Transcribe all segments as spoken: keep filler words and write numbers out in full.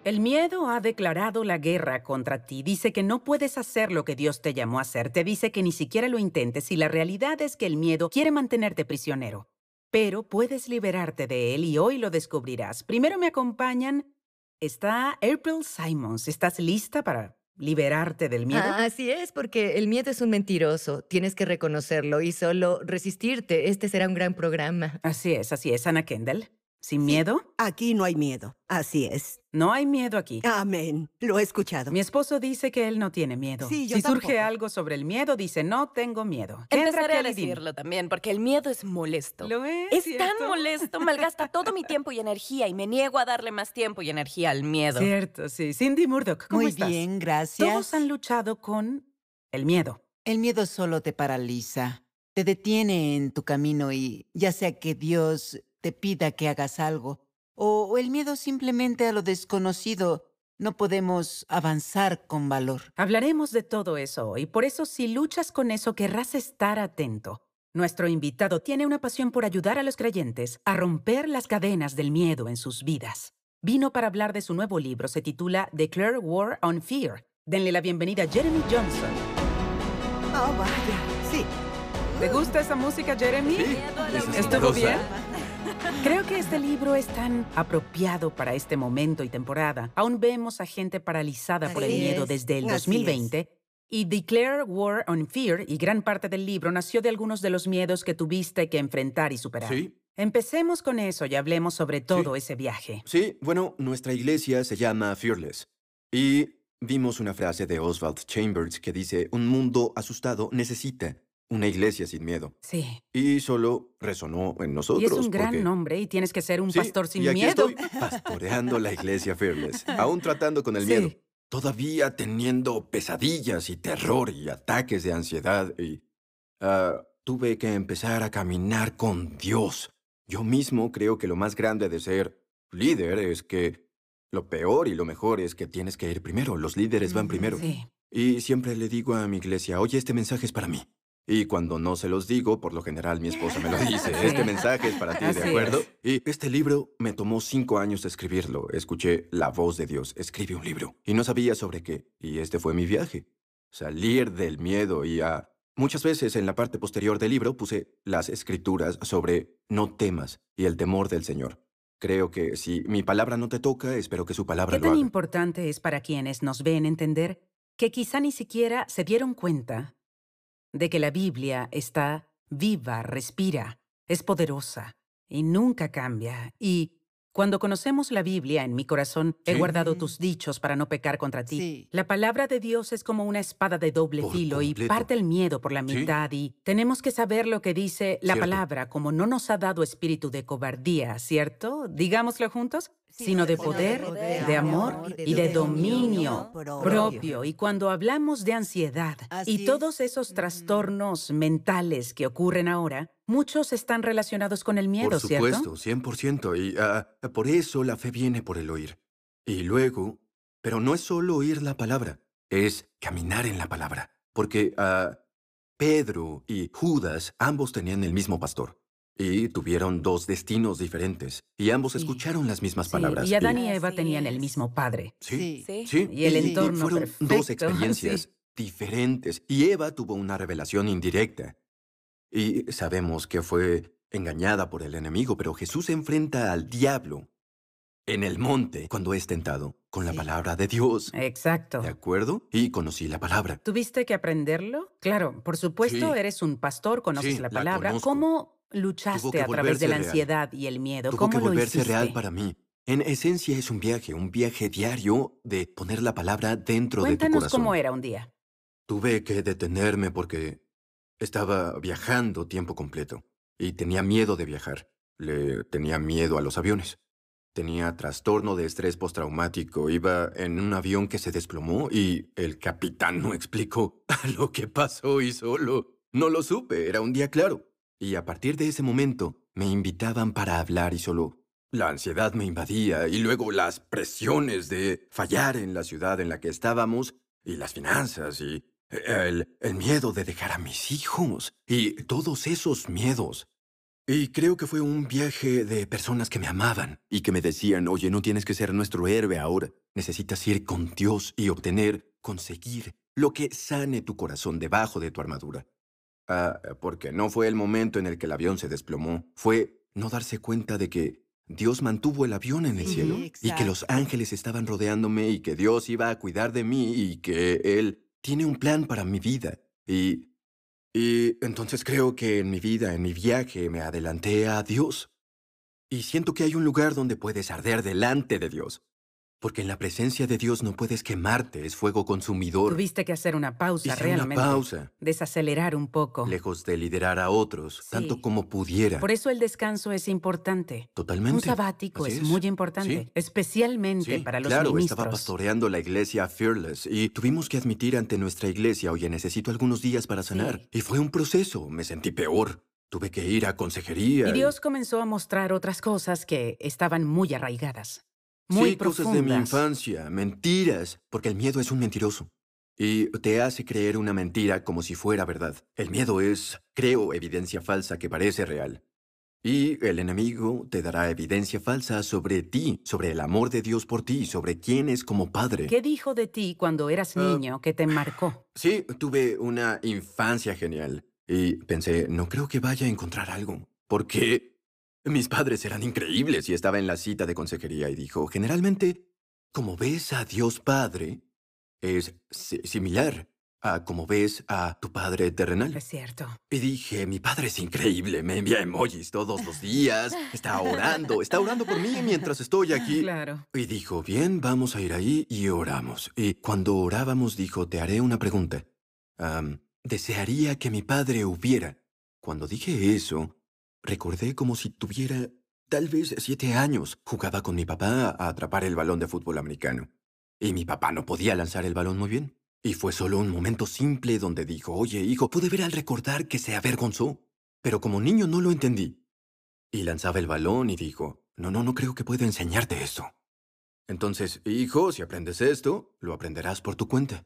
El miedo ha declarado la guerra contra ti. Dice que no puedes hacer lo que Dios te llamó a hacer. Te dice que ni siquiera lo intentes y la realidad es que el miedo quiere mantenerte prisionero. Pero puedes liberarte de él y hoy lo descubrirás. Primero me acompañan. Está April Simons. ¿Estás lista para liberarte del miedo? Ah, así es, porque el miedo es un mentiroso. Tienes que reconocerlo y solo resistirte. Este será un gran programa. Así es, así es, Ana Kendall. ¿Sin Sí, miedo? aquí no hay miedo. Así es. No hay miedo aquí. Amén. Lo he escuchado. Mi esposo dice que él no tiene miedo. Sí, yo Si surge tampoco. algo sobre el miedo, dice, no tengo miedo. ¿Qué entra, Empezaré a Kelly? Dime. decirlo también, porque el miedo es molesto. ¿Lo es, Es cierto? tan molesto, malgasta todo mi tiempo y energía y me niego a darle más tiempo y energía al miedo. Cierto, sí. Cindy Murdoch, ¿cómo Muy estás? bien, gracias. Todos han luchado con el miedo. El miedo solo te paraliza, te detiene en tu camino y ya sea que Dios te pida que hagas algo o, o el miedo simplemente a lo desconocido, no podemos avanzar con valor. Hablaremos de todo eso hoy. Por eso, si luchas con eso, querrás estar atento. Nuestro invitado tiene una pasión por ayudar a los creyentes a romper las cadenas del miedo en sus vidas. Vino para hablar de su nuevo libro. Se titula Declare War on Fear. Denle la bienvenida a Jeremy Johnson. Oh, vaya. Sí. ¿Te gusta esa música, Jeremy? Miedo a la es vida. ¿Estuvo espantosa. bien? Creo que este libro es tan apropiado para este momento y temporada. Aún vemos a gente paralizada por el Así miedo es, desde el así dos mil veinte. Y Declare War on Fear, y gran parte del libro, nació de algunos de los miedos que tuviste que enfrentar y superar. Sí. Empecemos con eso y hablemos sobre todo Sí. ese viaje. Sí, bueno, nuestra iglesia se llama Fearless. Y vimos una frase de Oswald Chambers que dice, un mundo asustado necesita una iglesia sin miedo. Sí. Y solo resonó en nosotros. Y es un gran porque- nombre y tienes que ser un Sí, pastor sin y aquí miedo. estoy pastoreando la iglesia Fearless, aún tratando con el Sí. miedo. Todavía teniendo pesadillas y terror y ataques de ansiedad y... ah, tuve que empezar a caminar con Dios. Yo mismo creo que lo más grande de ser líder es que lo peor y lo mejor es que tienes que ir primero. Los líderes van primero. Sí. Y siempre le digo a mi iglesia, oye, este mensaje es para mí. Y cuando no se los digo, por lo general mi esposa me lo dice, Sí. este mensaje es para ti, Así ¿de acuerdo? es. Y este libro me tomó cinco años escribirlo. Escuché la voz de Dios, escribe un libro. Y no sabía sobre qué. Y este fue mi viaje. Salir del miedo y a... Muchas veces en la parte posterior del libro puse las escrituras sobre no temas y el temor del Señor. Creo que si mi palabra no te toca, espero que su palabra ¿Qué lo tan haga. importante es para quienes nos ven entender que quizá ni siquiera se dieron cuenta de que la Biblia está viva, respira, es poderosa y nunca cambia? Y cuando conocemos la Biblia, en mi corazón he Sí. guardado tus dichos para no pecar contra ti. Sí. La palabra de Dios es como una espada de doble Por filo y completo. parte el miedo por la Sí. mitad y tenemos que saber lo que dice la Cierto. palabra, como no nos ha dado espíritu de cobardía, ¿cierto? Digámoslo juntos, Sí, sino de sino de poder, poder, de amor y de dominio propio. propio. Y cuando hablamos de ansiedad Así y todos es. esos trastornos mentales que ocurren ahora, muchos están relacionados con el miedo, Por supuesto, ¿cierto? cien por ciento. Y ah, por eso la fe viene por el oír. Y luego, pero no es solo oír la palabra, es caminar en la palabra. Porque ah, Pedro y Judas ambos tenían el mismo pastor. Y tuvieron dos destinos diferentes. Y ambos Sí. escucharon las mismas Sí, palabras. y Adán y Así Eva tenían el es. mismo padre. Sí, Sí. sí. Y el entorno fueron dos perfecto, experiencias sí. diferentes. Y Eva tuvo una revelación indirecta. Y sabemos que fue engañada por el enemigo, pero Jesús se enfrenta al diablo en el monte cuando es tentado con la Sí. palabra de Dios. Exacto. ¿De acuerdo? Y conocí la palabra. ¿Tuviste que aprenderlo? Claro, por supuesto, Sí. eres un pastor, conoces Sí, la la palabra. conozco. ¿Cómo Tuvo luchaste que a través de volverse la real. ansiedad y el miedo? Tuvo ¿Cómo que lo volverse hiciste? real para mí. En esencia es un viaje, un viaje diario de poner la palabra dentro de tu Cuéntanos corazón. cómo era un día. Tuve que detenerme porque estaba viajando tiempo completo y tenía miedo de viajar. Le tenía miedo a los aviones. Tenía trastorno de estrés postraumático. Iba en un avión que se desplomó y el capitán no explicó lo que pasó y solo no lo supe. Era un día claro. Y a partir de ese momento me invitaban para hablar y solo la ansiedad me invadía y luego las presiones de fallar en la ciudad en la que estábamos y las finanzas y el, el miedo de dejar a mis hijos y todos esos miedos Y creo que fue un viaje de personas que me amaban y que me decían, oye, no tienes que ser nuestro héroe ahora. Necesitas ir con Dios y obtener, conseguir lo que sane tu corazón debajo de tu armadura. Ah, porque no fue el momento en el que el avión se desplomó. Fue no darse cuenta de que Dios mantuvo el avión en el Sí, cielo y que los exacto. ángeles estaban rodeándome y que Dios iba a cuidar de mí y que Él tiene un plan para mi vida. Y, y entonces creo que en mi vida, en mi viaje, me adelanté a Dios. Y siento que hay un lugar donde puedes arder delante de Dios. Porque en la presencia de Dios no puedes quemarte, es fuego consumidor. Tuviste que hacer una pausa Hice una realmente. pausa. Desacelerar un poco. Lejos de liderar a otros, Sí. tanto como pudiera. Por eso el descanso es importante. Totalmente. Un sabático Así es, es. muy importante, Sí. especialmente Sí, para los claro, ministros. estaba pastoreando la iglesia Fearless y tuvimos que admitir ante nuestra iglesia, oye, necesito algunos días para sanar. Sí. Y fue un proceso, me sentí peor. Tuve que ir a consejería. Y Dios comenzó a mostrar otras cosas que estaban muy arraigadas, muy Sí, profundas. cosas de mi infancia, mentiras, porque el miedo es un mentiroso. Y te hace creer una mentira como si fuera verdad. El miedo es, creo, evidencia falsa que parece real. Y el enemigo te dará evidencia falsa sobre ti, sobre el amor de Dios por ti, sobre quién es como padre. ¿Qué dijo de ti cuando eras Ah. niño que te marcó? Sí, tuve una infancia genial. Y pensé, no creo que vaya a encontrar algo. Porque mis padres eran increíbles y estaba en la cita de consejería y dijo, generalmente, como ves a Dios Padre, es si- similar a como ves a tu Padre terrenal. Es cierto. Y dije, mi padre es increíble, me envía emojis todos los días, está orando, está orando por mí mientras estoy aquí. Claro. Y dijo, bien, vamos a ir ahí y oramos. Y cuando orábamos dijo, te haré una pregunta. Am, desearía que mi padre hubiera. Cuando dije eso, recordé como si tuviera tal vez siete años. Jugaba con mi papá a atrapar el balón de fútbol americano. Y mi papá no podía lanzar el balón muy bien. Y fue solo un momento simple donde dijo, oye, hijo, pude ver al recordar que se avergonzó. Pero como niño no lo entendí. Y lanzaba el balón y dijo, no, no, no creo que pueda enseñarte esto. Entonces, hijo, si aprendes esto, lo aprenderás por tu cuenta.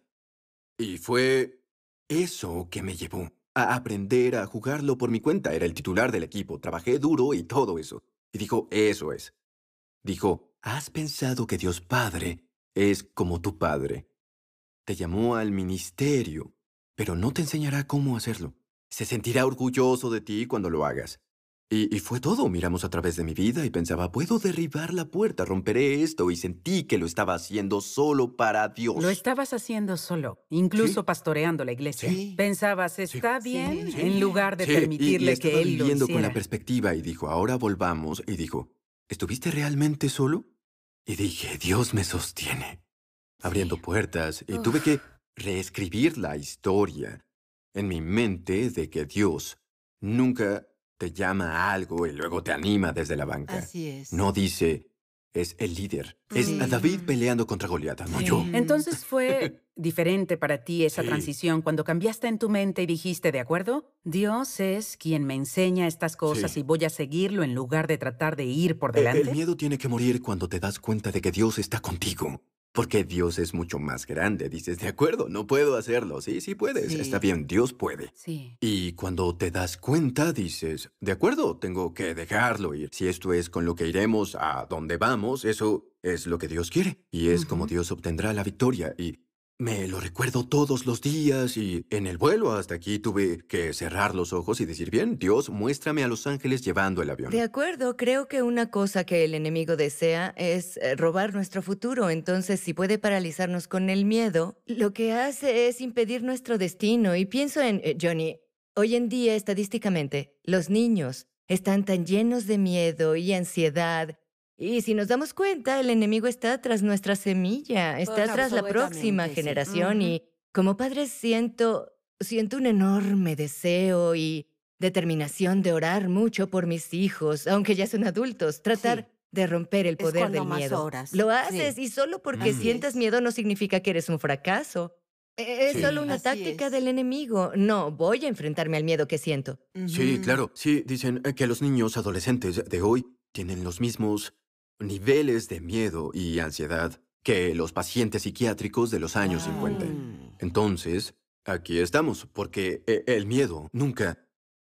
Y fue eso que me llevó a aprender a jugarlo por mi cuenta. Era el titular del equipo, trabajé duro y todo eso. Y dijo, eso es. Dijo, ¿has pensado que Dios Padre es como tu padre? Te llamó al ministerio, pero no te enseñará cómo hacerlo. Se sentirá orgulloso de ti cuando lo hagas. Y, y fue todo. Miramos a través de mi vida y pensaba, puedo derribar la puerta, romperé esto. Y sentí que lo estaba haciendo solo para Dios. Lo estabas haciendo solo, incluso Sí. pastoreando la iglesia. Sí. Pensabas, Sí. ¿está bien? Sí. En lugar de Sí, y- y, permitirle estaba que él lo viviendo con la hiciera. perspectiva y dijo, ahora volvamos. Y dijo, ¿estuviste realmente solo? Y dije, Dios me sostiene, abriendo puertas. Y tuve que reescribir la historia en mi mente de que Dios nunca te llama a algo y luego te anima desde la banca. Así es. No dice, es el líder. Es Sí. a David peleando contra Goliat, no Sí. yo. Entonces fue diferente para ti esa Sí. transición cuando cambiaste en tu mente y dijiste, ¿de acuerdo? Dios es quien me enseña estas cosas Sí. y voy a seguirlo en lugar de tratar de ir por El- delante. El miedo tiene que morir cuando te das cuenta de que Dios está contigo. Porque Dios es mucho más grande. Dices, de acuerdo, no puedo hacerlo. Sí, sí puedes. Sí. Está bien, Dios puede. Sí. Y cuando te das cuenta, dices, de acuerdo, tengo que dejarlo ir. Si esto es con lo que iremos a donde vamos, eso es lo que Dios quiere. Y es como Ujú. Dios obtendrá la victoria. Y me lo recuerdo todos los días y en el vuelo hasta aquí tuve que cerrar los ojos y decir, bien, Dios, muéstrame a los ángeles llevando el avión. De acuerdo, creo que una cosa que el enemigo desea es eh, robar nuestro futuro. Entonces, si puede paralizarnos con el miedo, lo que hace es impedir nuestro destino. Y pienso en, eh, Johnny, hoy en día, estadísticamente, los niños están tan llenos de miedo y ansiedad. Y si nos damos cuenta, el enemigo está tras nuestra semilla, está Pues, tras la próxima absolutamente, sí. generación. Ujú. Y como padre siento, siento un enorme deseo y determinación de orar mucho por mis hijos, aunque ya son adultos, tratar Sí. de romper el Es poder cuando del más miedo. oras. Lo haces Sí. y solo porque Así sientas es. miedo no significa que eres un fracaso. E- Es Sí. solo una Así táctica es. del enemigo. No, voy a enfrentarme al miedo que siento. Sí, Ujú. claro. Sí, dicen eh, que los niños adolescentes de hoy tienen los mismos niveles de miedo y ansiedad que los pacientes psiquiátricos de los años cincuenta. Mm. Entonces, aquí estamos, porque eh, el miedo nunca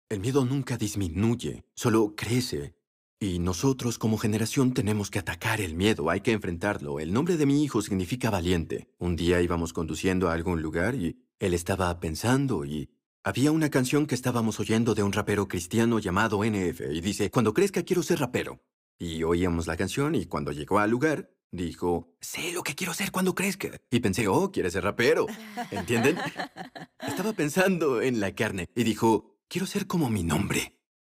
el miedo nunca disminuye, solo crece. Y nosotros como generación tenemos que atacar el miedo, hay que enfrentarlo. El nombre de mi hijo significa valiente. Un día íbamos conduciendo a algún lugar y él estaba pensando y había una canción que estábamos oyendo de un rapero cristiano llamado N F y dice, cuando crezca quiero ser rapero. Y oíamos la canción y cuando llegó al lugar, dijo, sé lo que quiero ser cuando crezca. Y pensé, oh, ¿quieres ser rapero? ¿Entienden? Estaba pensando en la carne y dijo, quiero ser como mi nombre.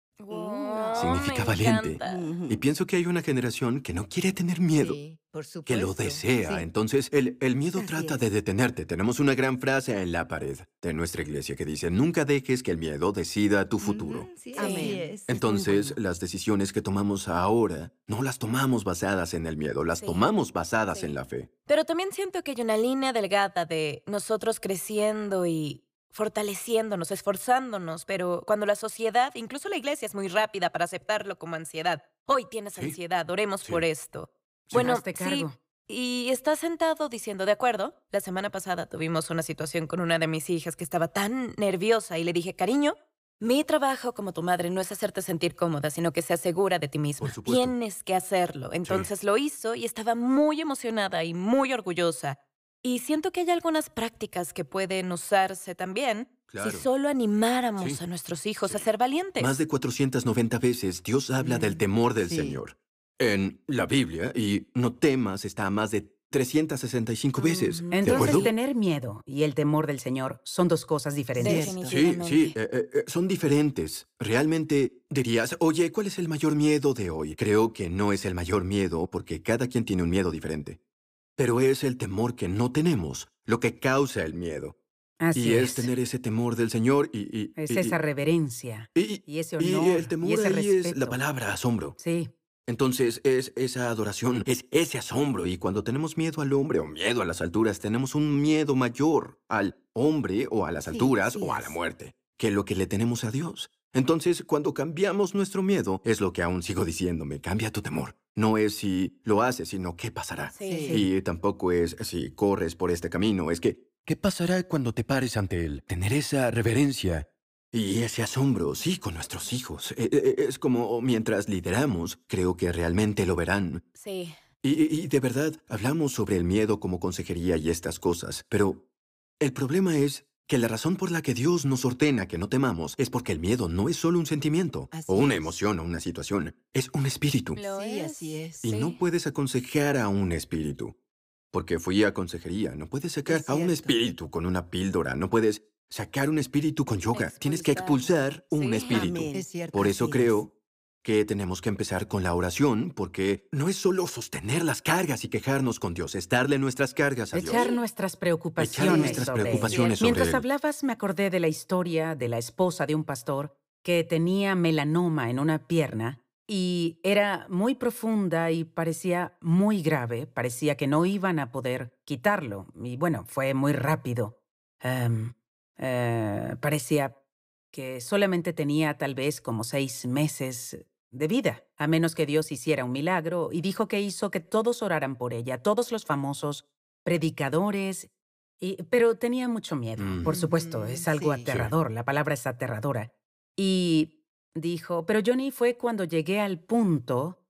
Wow, Significa me valiente. encanta. Y pienso que hay una generación que no quiere tener miedo, Sí, por supuesto. que lo desea. Sí. Entonces, el, el miedo Así trata es. de detenerte. Tenemos una gran frase en la pared de nuestra iglesia que dice, nunca dejes que el miedo decida tu futuro. Ujú, sí, Amén. así es. Entonces, bueno. las decisiones que tomamos ahora no las tomamos basadas en el miedo, las Sí. tomamos basadas Sí. en la fe. Pero también siento que hay una línea delgada de nosotros creciendo y fortaleciéndonos, esforzándonos, pero cuando la sociedad, incluso la iglesia, es muy rápida para aceptarlo como ansiedad. Hoy tienes Sí. ansiedad, oremos Sí. por esto. Sí, Bueno, hazte sí, cargo. y estás sentado diciendo, de acuerdo, la semana pasada tuvimos una situación con una de mis hijas que estaba tan nerviosa y le dije, cariño, mi trabajo como tu madre no es hacerte sentir cómoda, sino que seas segura de ti misma. Por supuesto. Tienes que hacerlo. Entonces lo hizo y estaba muy emocionada y muy orgullosa. Y siento que hay algunas prácticas que pueden usarse también Claro. si solo animáramos Sí. a nuestros hijos a Sí. ser valientes. Más de cuatrocientas noventa veces Dios habla del Mm, temor del sí. Señor. En la Biblia, y no temas está más de trescientas sesenta y cinco veces. Ujú. ¿De Entonces, acuerdo? tener miedo y el temor del Señor son dos cosas diferentes. Cierto. Sí, Definitivamente. sí, eh, eh, eh, son diferentes. Realmente dirías, oye, ¿cuál es el mayor miedo de hoy? Creo que no es el mayor miedo porque cada quien tiene un miedo diferente. Pero es el temor que no tenemos lo que causa el miedo. Así y es es. tener ese temor del Señor y... y- Es y- esa reverencia y, y ese y honor el temor y ese ahí es respeto. la palabra asombro. Sí, Entonces es esa adoración, es ese asombro. Y cuando tenemos miedo al hombre o miedo a las alturas, tenemos un miedo mayor al hombre o a las Sí, alturas así o a la es. muerte que lo que le tenemos a Dios. Entonces, cuando cambiamos nuestro miedo, es lo que aún sigo diciéndome, cambia tu temor. No es si lo haces, sino qué pasará. Sí. Sí. Y tampoco es si corres por este camino, es que, ¿qué pasará cuando te pares ante Él? Tener esa reverencia y ese asombro, sí, con nuestros hijos. E- e- Es como mientras lideramos, creo que realmente lo verán. Sí. Y, y- y de verdad, hablamos sobre el miedo como consejería y estas cosas, pero el problema es que la razón por la que Dios nos ordena que no temamos es porque el miedo no es solo un sentimiento, Así o una es. emoción, o una situación, es un espíritu. Lo Sí, es. así es. Y no Sí. puedes aconsejar a un espíritu. Porque fui a consejería. No puedes sacar Es a un cierto. espíritu con una píldora. No puedes sacar un espíritu con yoga. Tienes que Expulsarlo. expulsar un Sí. espíritu. Amén. Es cierto. Por eso así es. creo que tenemos que empezar con la oración, porque no es solo sostener las cargas y quejarnos con Dios, es darle nuestras cargas a Dios. echar nuestras preocupaciones nuestras sobre él. preocupaciones sobre Mientras él. hablabas, me acordé de la historia de la esposa de un pastor que tenía melanoma en una pierna y era muy profunda y parecía muy grave. Parecía que no iban a poder quitarlo. Y bueno, fue muy rápido. Em, eh, parecía que solamente tenía tal vez como seis meses de vida, a menos que Dios hiciera un milagro, y dijo que hizo que todos oraran por ella, todos los famosos predicadores, y, pero tenía mucho miedo, Mm. por supuesto, Ujú, es algo sí. aterrador, la palabra es aterradora. Y dijo, pero Johnny, fue cuando llegué al punto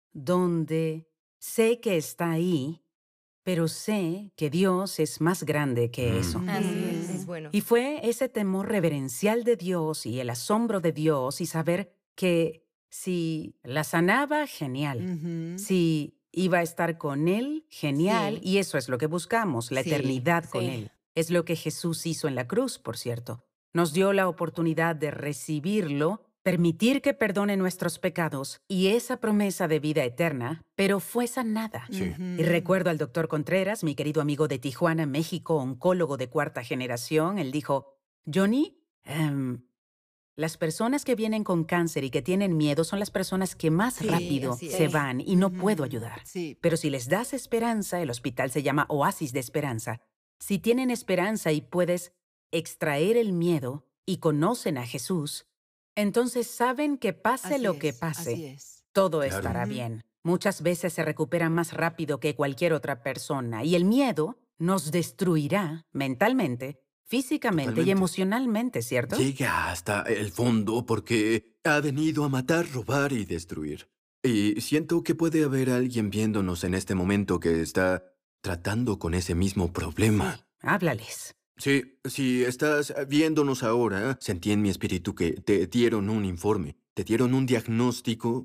donde sé que está ahí, pero sé que Dios es más grande que Mm. eso. Así es. Es bueno. Y fue ese temor reverencial de Dios y el asombro de Dios y saber que si la sanaba, genial. Ujú. Si iba a estar con Él, genial. Sí. Y eso es lo que buscamos, la Sí, eternidad con sí. Él. Es lo que Jesús hizo en la cruz, por cierto. Nos dio la oportunidad de recibirlo, permitir que perdone nuestros pecados y esa promesa de vida eterna, pero fue sanada. Sí. Ujú. Y recuerdo al doctor Contreras, mi querido amigo de Tijuana, México, oncólogo de cuarta generación. Él dijo, Johnny, em, las personas que vienen con cáncer y que tienen miedo son las personas que más Sí, rápido así se es. van y no Ujú. puedo ayudar. Sí. Pero si les das esperanza, el hospital se llama Oasis de Esperanza. Si tienen esperanza y puedes extraer el miedo y conocen a Jesús, entonces saben que pase Así lo que es, pase, Así es. todo Claro. estará Ujú. bien. Muchas veces se recupera más rápido que cualquier otra persona y el miedo nos destruirá mentalmente, Físicamente y Totalmente. emocionalmente, ¿cierto? Llega hasta el fondo porque ha venido a matar, robar y destruir. Y siento que puede haber alguien viéndonos en este momento que está tratando con ese mismo problema. Háblales. Sí, si estás viéndonos ahora, sentí en mi espíritu que te dieron un informe, te dieron un diagnóstico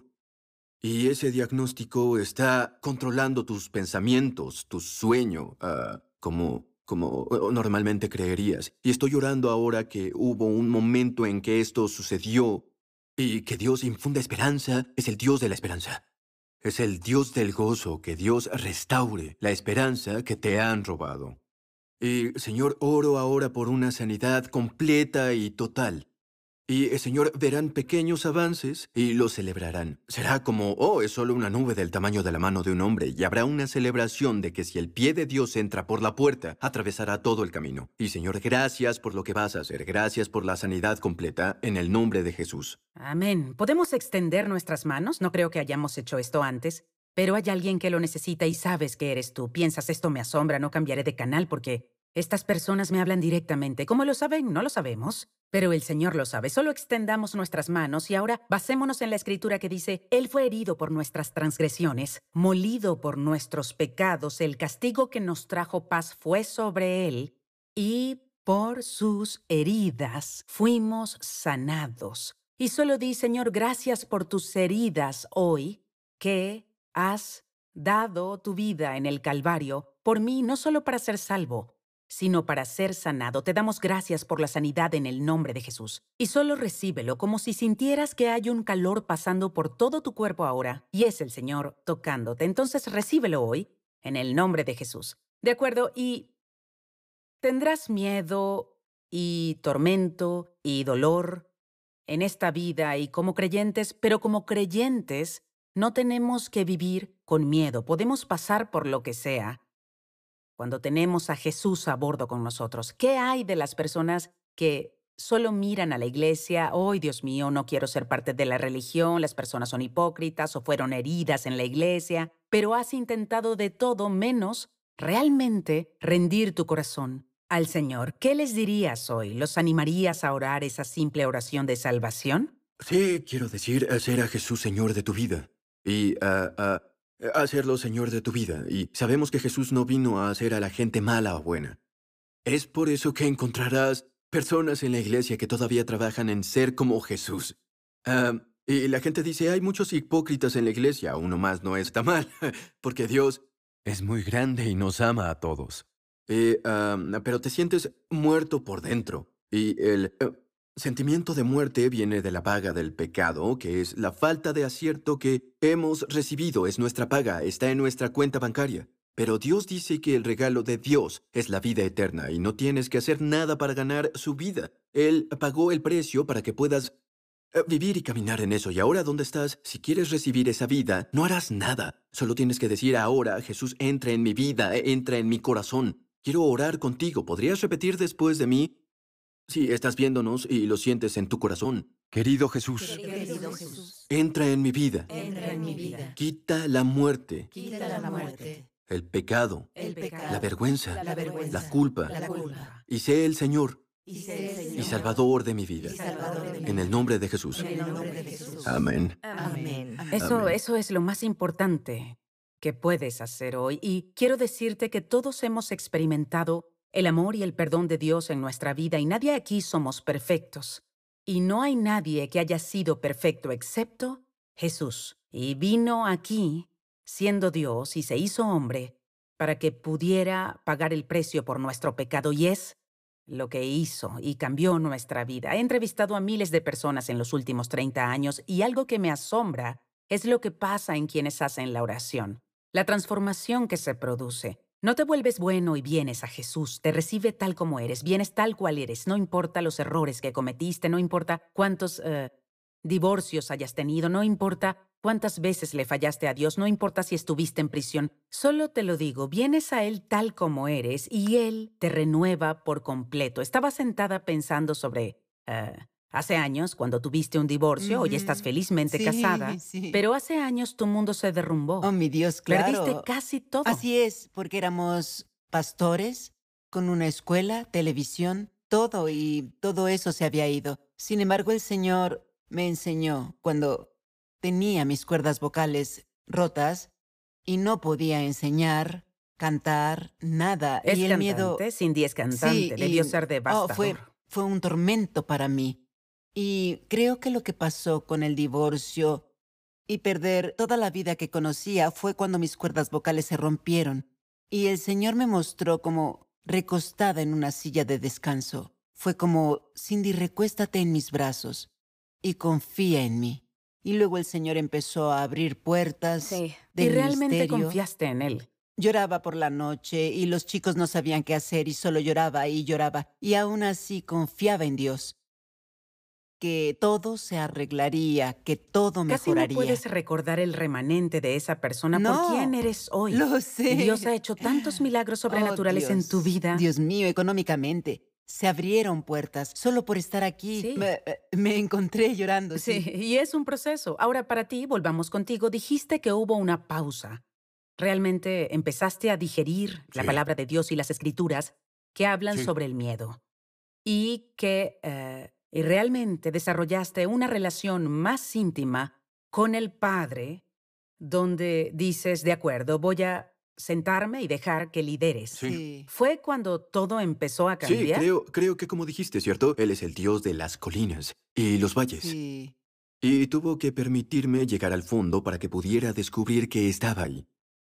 y ese diagnóstico está controlando tus pensamientos, tu sueño, ah, como, como eh, normalmente creerías. Y estoy llorando ahora que hubo un momento en que esto sucedió y que Dios infunda esperanza, es el Dios de la esperanza. Es el Dios del gozo, que Dios restaure la esperanza que te han robado. Y, Señor, oro ahora por una sanidad completa y total. Y, eh, Señor, verán pequeños avances y los celebrarán. Será como, oh, es solo una nube del tamaño de la mano de un hombre, y habrá una celebración de que si el pie de Dios entra por la puerta, atravesará todo el camino. Y, Señor, gracias por lo que vas a hacer. Gracias por la sanidad completa en el nombre de Jesús. Amén. ¿Podemos extender nuestras manos? No creo que hayamos hecho esto antes, pero hay alguien que lo necesita y sabes que eres tú. Piensas, esto me asombra, no cambiaré de canal porque estas personas me hablan directamente. ¿Cómo lo saben? No lo sabemos, pero el Señor lo sabe. Solo extendamos nuestras manos y ahora basémonos en la Escritura que dice, Él fue herido por nuestras transgresiones, molido por nuestros pecados, el castigo que nos trajo paz fue sobre Él, y por sus heridas fuimos sanados. Y solo di, Señor, gracias por tus heridas hoy, que has dado tu vida en el Calvario por mí, no solo para ser salvo, sino para ser sanado. Te damos gracias por la sanidad en el nombre de Jesús. Y solo recíbelo como si sintieras que hay un calor pasando por todo tu cuerpo ahora, y es el Señor tocándote. Entonces recíbelo hoy, en el nombre de Jesús. ¿De acuerdo? Y tendrás miedo y tormento y dolor en esta vida y como creyentes, pero como creyentes no tenemos que vivir con miedo. Podemos pasar por lo que sea cuando tenemos a Jesús a bordo con nosotros. ¿Qué hay de las personas que solo miran a la iglesia? ¡Ay, Dios mío, no quiero ser parte de la religión! Las personas son hipócritas o fueron heridas en la iglesia. Pero has intentado de todo menos realmente rendir tu corazón al Señor. ¿Qué les dirías hoy? ¿Los animarías a orar esa simple oración de salvación? Sí, quiero decir, hacer a Jesús Señor de tu vida. Y ah, ah, hacerlo Señor de tu vida. Y sabemos que Jesús no vino a hacer a la gente mala o buena. Es por eso que encontrarás personas en la iglesia que todavía trabajan en ser como Jesús. Ah, y la gente dice, hay muchos hipócritas en la iglesia. Uno más no está mal, porque Dios es muy grande y nos ama a todos. Eh, ah, pero te sientes muerto por dentro. Y el eh, sentimiento de muerte viene de la paga del pecado, que es la falta de acierto que hemos recibido. Es nuestra paga, está en nuestra cuenta bancaria. Pero Dios dice que el regalo de Dios es la vida eterna y no tienes que hacer nada para ganar su vida. Él pagó el precio para que puedas eh, vivir y caminar en eso. Y ahora, ¿dónde estás? Si quieres recibir esa vida, no harás nada. Solo tienes que decir ahora, Jesús, entra en mi vida, eh, entra en mi corazón. Quiero orar contigo. ¿Podrías repetir después de mí? Si estás viéndonos y lo sientes en tu corazón. Querido Jesús, Querido Jesús, entra en mi vida. entra en mi vida. Quita la muerte, Quita la muerte, el pecado, el pecado, la vergüenza, la vergüenza, la culpa, la culpa. y sé el Señor Y sé, Señor, y Salvador de mi vida. y Salvador de mi En el nombre de Jesús. En el nombre de Jesús. Amén. Amén. Eso, Amén. eso es lo más importante que puedes hacer hoy. Y quiero decirte que todos hemos experimentado el amor y el perdón de Dios en nuestra vida y nadie aquí somos perfectos. Y no hay nadie que haya sido perfecto excepto Jesús. Y vino aquí siendo Dios y se hizo hombre para que pudiera pagar el precio por nuestro pecado. Y es lo que hizo y cambió nuestra vida. He entrevistado a miles de personas en los últimos treinta años y algo que me asombra es lo que pasa en quienes hacen la oración. La transformación que se produce. No te vuelves bueno y vienes a Jesús, te recibe tal como eres, vienes tal cual eres, no importa los errores que cometiste, no importa cuántos uh, divorcios hayas tenido, no importa cuántas veces le fallaste a Dios, no importa si estuviste en prisión, solo te lo digo, vienes a Él tal como eres y Él te renueva por completo. Estaba sentada pensando sobre... Uh, Hace años, cuando tuviste un divorcio, hoy estás felizmente Sí, casada, sí. pero hace años tu mundo se derrumbó. Oh, mi Dios, claro. Perdiste casi todo. Así es, porque éramos pastores con una escuela, televisión, todo y todo eso se había ido. Sin embargo, el Señor me enseñó cuando tenía mis cuerdas vocales rotas y no podía enseñar, cantar, nada. Es y el miedo... cantante, Cindy es cantante, Sí, y- debió ser oh, devastador. fue, fue un tormento para mí. Y creo que lo que pasó con el divorcio y perder toda la vida que conocía fue cuando mis cuerdas vocales se rompieron. Y el Señor me mostró como recostada en una silla de descanso. Fue como, Cindy, recuéstate en mis brazos y confía en mí. Y luego el Señor empezó a abrir puertas Sí. del Y realmente ministerio. confiaste en él. Lloraba por la noche y los chicos no sabían qué hacer y solo lloraba y lloraba. Y aún así confiaba en Dios. Que todo se arreglaría, que todo Casi no mejoraría. puedes recordar el remanente de esa persona No, por quién eres hoy. Lo sé. Dios ha hecho tantos milagros sobrenaturales Oh, en Dios. tu vida. Dios mío, económicamente. Se abrieron puertas solo por estar aquí. Sí. Me, me encontré llorando. Sí, Sí. y es un proceso. Ahora, para ti, volvamos contigo. Dijiste que hubo una pausa. Realmente empezaste a digerir la Sí. palabra de Dios y las escrituras que hablan Sí. sobre el miedo. Y que eh, y realmente desarrollaste una relación más íntima con el Padre, donde dices, de acuerdo, voy a sentarme y dejar que lideres. Sí. ¿Fue cuando todo empezó a Sí, cambiar? creo, creo que como dijiste, ¿cierto? Él es el Dios de las colinas y los valles. Sí. Y tuvo que permitirme llegar al fondo para que pudiera descubrir que estaba ahí.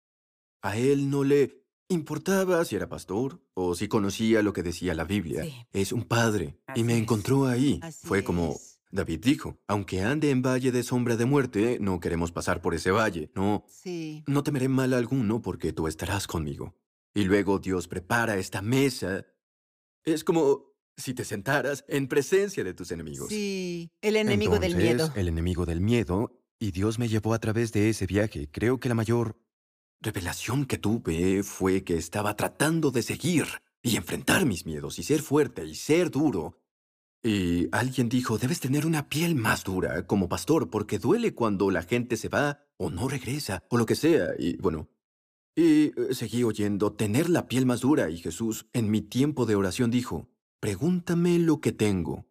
A él no le importaba si era pastor o si conocía lo que decía la Biblia. Sí. Es un padre. Así y me es. encontró ahí. Así Fue como es. David dijo, aunque ande en valle de sombra de muerte, no queremos pasar por ese valle. No, Sí. no temeré mal alguno porque tú estarás conmigo. Y luego Dios prepara esta mesa. Es como si te sentaras en presencia de tus enemigos. Sí. El enemigo del Entonces, miedo. el enemigo del miedo, y Dios me llevó a través de ese viaje. Creo que la mayor revelación que tuve fue que estaba tratando de seguir y enfrentar mis miedos y ser fuerte y ser duro. Y alguien dijo, debes tener una piel más dura como pastor porque duele cuando la gente se va o no regresa o lo que sea. Y bueno, y eh, seguí oyendo, tener la piel más dura. Y Jesús, en mi tiempo de oración, dijo, pregúntame lo que tengo.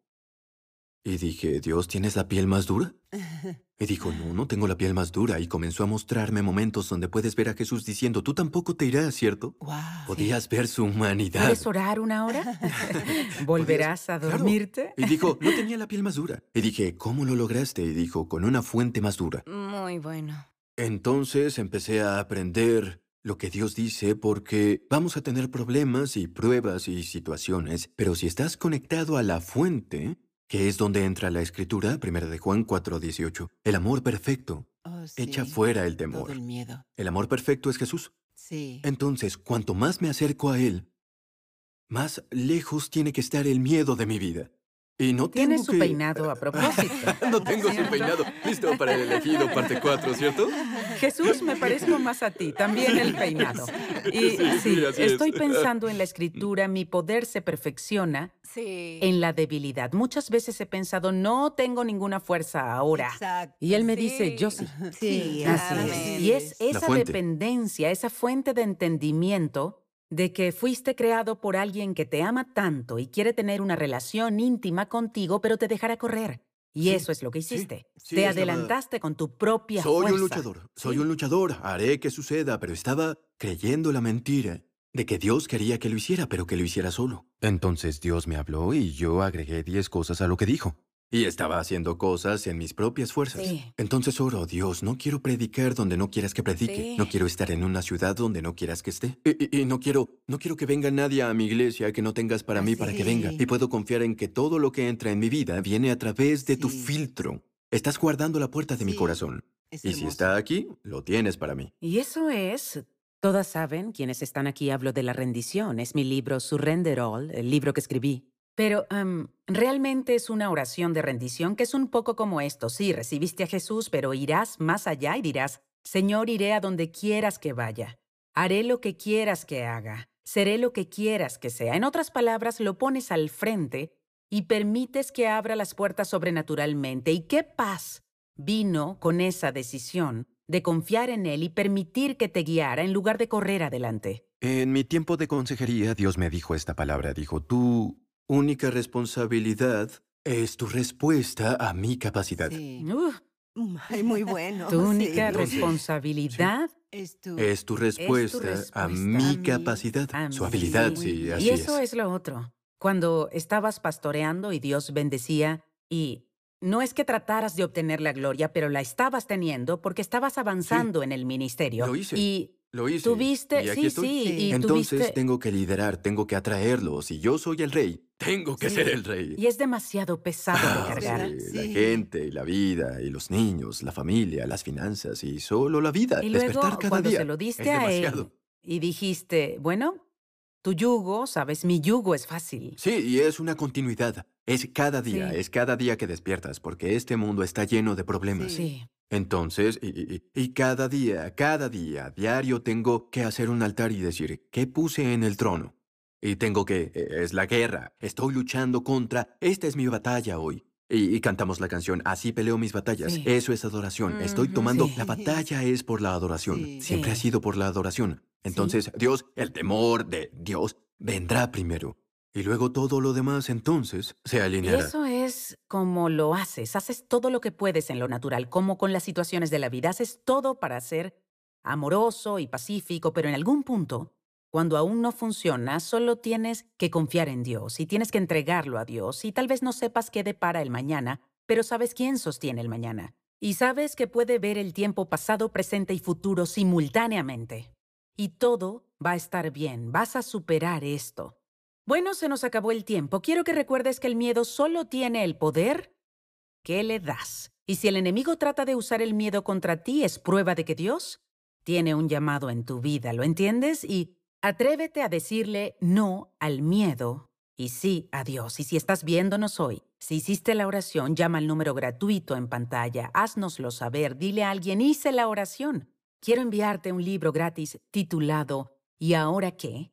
Y dije, Dios, ¿tienes la piel más dura? Y dijo, no, no tengo la piel más dura. Y comenzó a mostrarme momentos donde puedes ver a Jesús diciendo, tú tampoco te irás, ¿cierto? Wow. Podías ver su humanidad. ¿Puedes orar una hora? ¿Volverás a Claro. dormirte? Y dijo, no tenía la piel más dura. Y dije, ¿cómo lo lograste? Y dijo, con una fuente más dura. Muy bueno. Entonces empecé a aprender lo que Dios dice porque vamos a tener problemas y pruebas y situaciones, pero si estás conectado a la fuente, que es donde entra la escritura, primera de Juan cuatro dieciocho, el amor perfecto Oh, sí. echa fuera el temor. Todo el miedo. El amor perfecto es Jesús. Sí. Entonces, cuanto más me acerco a Él, más lejos tiene que estar el miedo de mi vida. Y no Tiene tengo su que... peinado a propósito. No tengo su ¿Cierto? peinado. Listo para el elegido, parte cuatro, ¿cierto? Jesús, me parezco más a ti, también el peinado. Y Sí, sí, sí, así es. estoy pensando en la escritura, mi poder se perfecciona Sí. en la debilidad. Muchas veces he pensado, no tengo ninguna fuerza ahora. Exacto. Y él me Sí. dice, yo sí. Sí, Así así es. es. Y es La esa fuente. dependencia, esa fuente de entendimiento de que fuiste creado por alguien que te ama tanto y quiere tener una relación íntima contigo, pero te dejará correr. Y Sí, eso es lo que sí, hiciste. sí, te estaba- adelantaste con tu propia Soy fuerza. un luchador, soy Sí. un luchador, haré que suceda, pero estaba creyendo la mentira de que Dios quería que lo hiciera, pero que lo hiciera solo. Entonces Dios me habló y yo agregué diez cosas a lo que dijo. Y estaba haciendo cosas en mis propias fuerzas. Sí. Entonces oro, Dios, no quiero predicar donde no quieras que predique. Sí. No quiero estar en una ciudad donde no quieras que esté. Y, y- y no quiero, no quiero que venga nadie a mi iglesia que no tengas para mí para que venga. Sí. Y puedo confiar en que todo lo que entra en mi vida viene a través de tu Sí. filtro. Estás guardando la puerta de mi Sí. corazón. Es Y si hermoso. está aquí, lo tienes para mí. Y eso es, todas saben, quienes están aquí hablo de la rendición, es mi libro Surrender All, el libro que escribí. Pero em, realmente es una oración de rendición que es un poco como esto. Sí, recibiste a Jesús, pero irás más allá y dirás, Señor, iré a donde quieras que vaya. Haré lo que quieras que haga. Seré lo que quieras que sea. En otras palabras, lo pones al frente y permites que abra las puertas sobrenaturalmente. ¿Y qué paz vino con esa decisión de confiar en Él y permitir que te guiara en lugar de correr adelante? En mi tiempo de consejería, Dios me dijo esta palabra. Dijo, tú única responsabilidad es tu respuesta a mi capacidad. Sí. Uh, Mm, ay, muy bueno. tu única sí. responsabilidad Es tu... Es tu respuesta, respuesta a mi a mi- capacidad. a Su mí. habilidad, Muy sí, bien. así Y eso es. es lo otro. Cuando estabas pastoreando y Dios bendecía y no es que trataras de obtener la gloria, pero la estabas teniendo porque estabas avanzando en el ministerio. Lo hice. Y Lo hice. tuviste, y aquí sí, estoy. sí, Sí. y Entonces tuviste, tengo que liderar, tengo que atraerlos. Si yo soy el rey, tengo que Sí. ser el rey. y es demasiado pesado de Ah, cargar. sí, Sí. La gente, y la vida, y los niños, la familia, las finanzas, y solo la vida. Y luego, Despertar cada cuando día. se lo diste es a demasiado. él y dijiste, bueno, tu yugo, sabes, mi yugo es fácil. Sí, y es una continuidad. Es cada día, Sí. es cada día que despiertas, porque este mundo está lleno de problemas. Sí. Sí. Entonces, y, y- y cada día, cada día, diario tengo que hacer un altar y decir, ¿qué puse en el trono? Y tengo que, eh, es la guerra, estoy luchando contra, esta es mi batalla hoy. Y, y cantamos la canción, así peleo mis batallas. Sí. Eso es adoración. Estoy Ujú. tomando, Sí. la batalla es por la adoración. Sí. Siempre ha Sí. sido por la adoración. Entonces, Dios, el temor de Dios, vendrá primero. Y luego todo lo demás entonces se Y alineará. eso es como lo haces. Haces todo lo que puedes en lo natural, como con las situaciones de la vida. Haces todo para ser amoroso y pacífico, pero en algún punto, cuando aún no funciona, solo tienes que confiar en Dios y tienes que entregarlo a Dios. Y tal vez no sepas qué depara el mañana, pero sabes quién sostiene el mañana. Y sabes que puede ver el tiempo pasado, presente y futuro simultáneamente. Y todo va a estar bien. Vas a superar esto. Bueno, se nos acabó el tiempo. Quiero que recuerdes que el miedo solo tiene el poder que le das. Y si el enemigo trata de usar el miedo contra ti, es prueba de que Dios tiene un llamado en tu vida. ¿Lo entiendes? Y atrévete a decirle no al miedo y sí a Dios. Y si estás viéndonos hoy, si hiciste la oración, llama al número gratuito en pantalla. Haznoslo saber. Dile a alguien, hice la oración. Quiero enviarte un libro gratis titulado ¿Y ahora qué?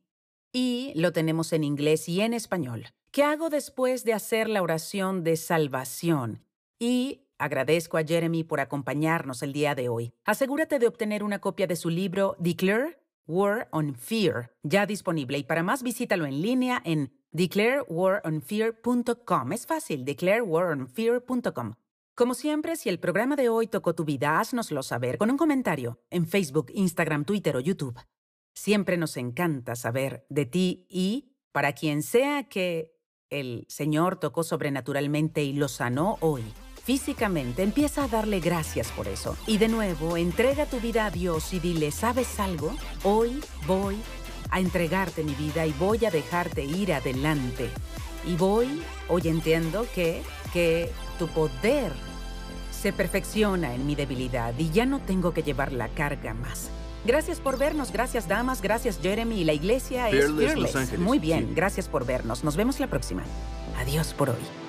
Y lo tenemos en inglés y en español. ¿Qué hago después de hacer la oración de salvación? Y agradezco a Jeremy por acompañarnos el día de hoy. Asegúrate de obtener una copia de su libro Declare War on Fear, ya disponible. Y para más, visítalo en línea en declare war on fear punto com. Es fácil, declare war on fear punto com. Como siempre, si el programa de hoy tocó tu vida, haznoslo saber con un comentario en Facebook, Instagram, Twitter o YouTube. Siempre nos encanta saber de ti y para quien sea que el Señor tocó sobrenaturalmente y lo sanó hoy, físicamente, empieza a darle gracias por eso. Y de nuevo, entrega tu vida a Dios y dile, ¿sabes algo? Hoy voy a entregarte mi vida y voy a dejarte ir adelante. Y voy, hoy entiendo que, que tu poder se perfecciona en mi debilidad y ya no tengo que llevar la carga más. Gracias por vernos, gracias damas, gracias Jeremy y la iglesia es Fearless Los Fearless. Ángeles, Muy bien, sí. gracias por vernos. Nos vemos la próxima. Adiós por hoy.